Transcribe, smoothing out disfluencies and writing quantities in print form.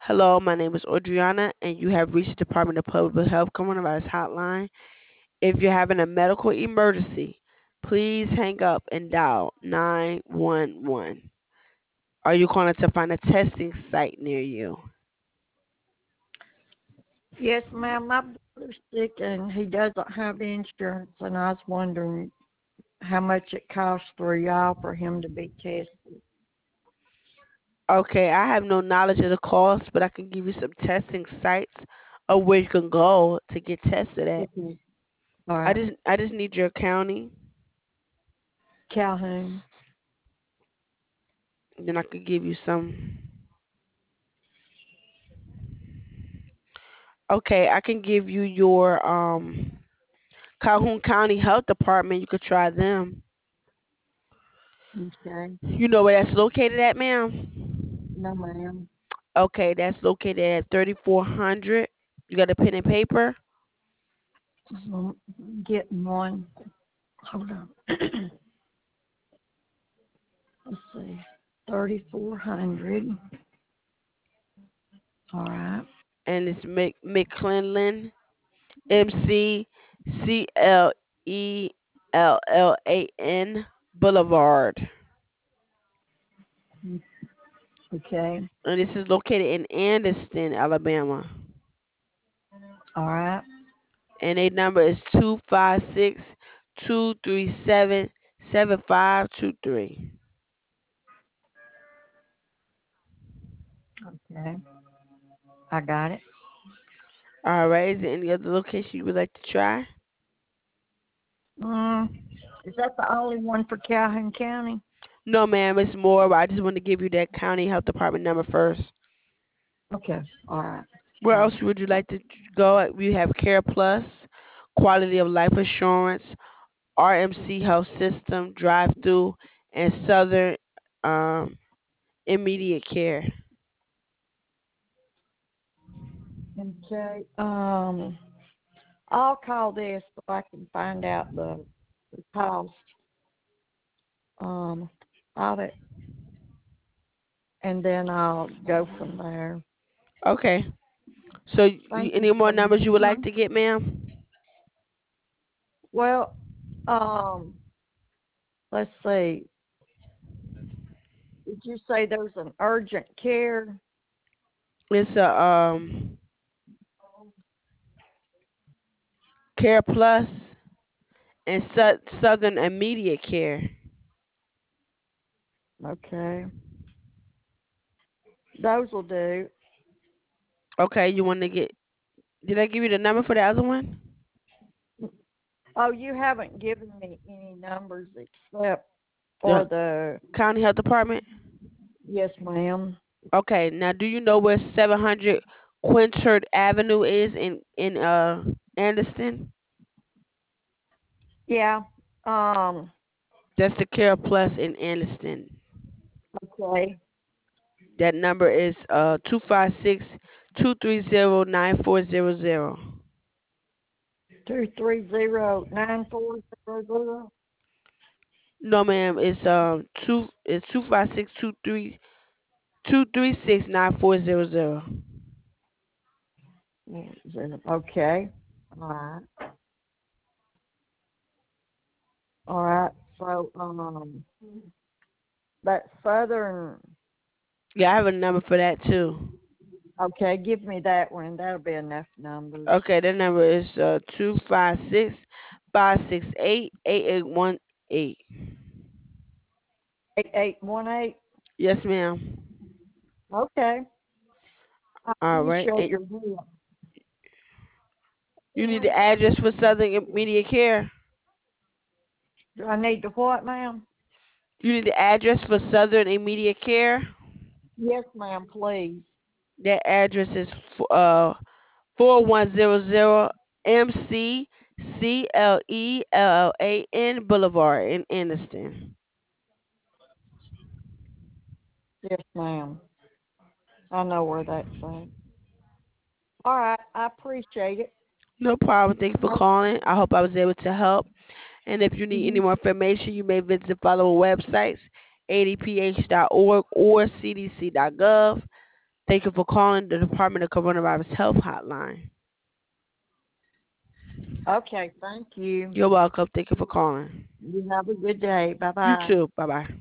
Hello, my name is Audriana, and you have reached the Department of Public Health Coronavirus Hotline. If you're having a medical emergency, please hang up and dial 911. Are you calling to find a testing site near you? Yes, ma'am. My brother's sick and he doesn't have insurance, and I was wondering how much it costs for y'all for him to be tested. Okay, I have no knowledge of the cost, but I can give you some testing sites of where you can go to get tested at. Okay. All I right. just I just need your county, Calhoun. then I could give you some. Okay, I can give you your Calhoun County Health Department. You could try them. Okay. You know where that's located at, ma'am? No, ma'am. Okay, that's located at 3400. You got a pen and paper? I'm getting one. Hold on. Let's see. 3400. All right. And it's McClellan, McClellan Boulevard. Okay. And this is located in Anderson, Alabama. All right. And their number is 256-237-7523. Okay. I got it. All right. Is there any other location you would like to try? Mm, is that the only one for Calhoun County? No, ma'am. It's more. But I just want to give you that county health department number first. Okay. All right. Where else Thanks. would you like to go? We have Care Plus, Quality of Life Assurance, RMC Health System, Drive Through, and Southern um, Immediate Care. Okay. I'll call this so I can find out the cost of it, and then I'll go from there. Okay. So, Thank you any more so much. numbers you would like Uh-huh. to get, ma'am? Well, um, let's see. Did you say there's an urgent care? It's a Care Plus and Southern Immediate Care. Okay, those will do. Okay, you want to get? Did I give you the number for the other one? Oh, you haven't given me any numbers except The for the County Health Department. yes, ma'am. Okay, now do you know where 700 Quintard Avenue is in Anderson? Yeah. Um. That's the Care Plus in Anderson. Okay. That number is 256-230-9400. 230-9400. No, ma'am, it's 256-236-9400. Okay. All right. All right. So that southern. Yeah, I have a number for that too. Okay, give me that one. That'll be enough numbers. Okay, that number is 256-568-8818. 8818. Yes, ma'am. Okay. I All right. appreciate And your help. you need the address for Southern Immediate Care. Do I need to what, ma'am? You need the address for Southern Immediate Care. Yes, ma'am, please. That address is 4100 McClellan Boulevard in Anderson. Yes, ma'am. I know where that's at. All right. I appreciate it. No problem. Thanks for calling. I hope I was able to help. And if you need Mm-hmm. any more information, you may visit the following websites: adph.org or cdc.gov. Thank you for calling the Department of Coronavirus Health Hotline. Okay, thank you. You're welcome. Thank you for calling. You have a good day. You Bye-bye. too. Bye bye.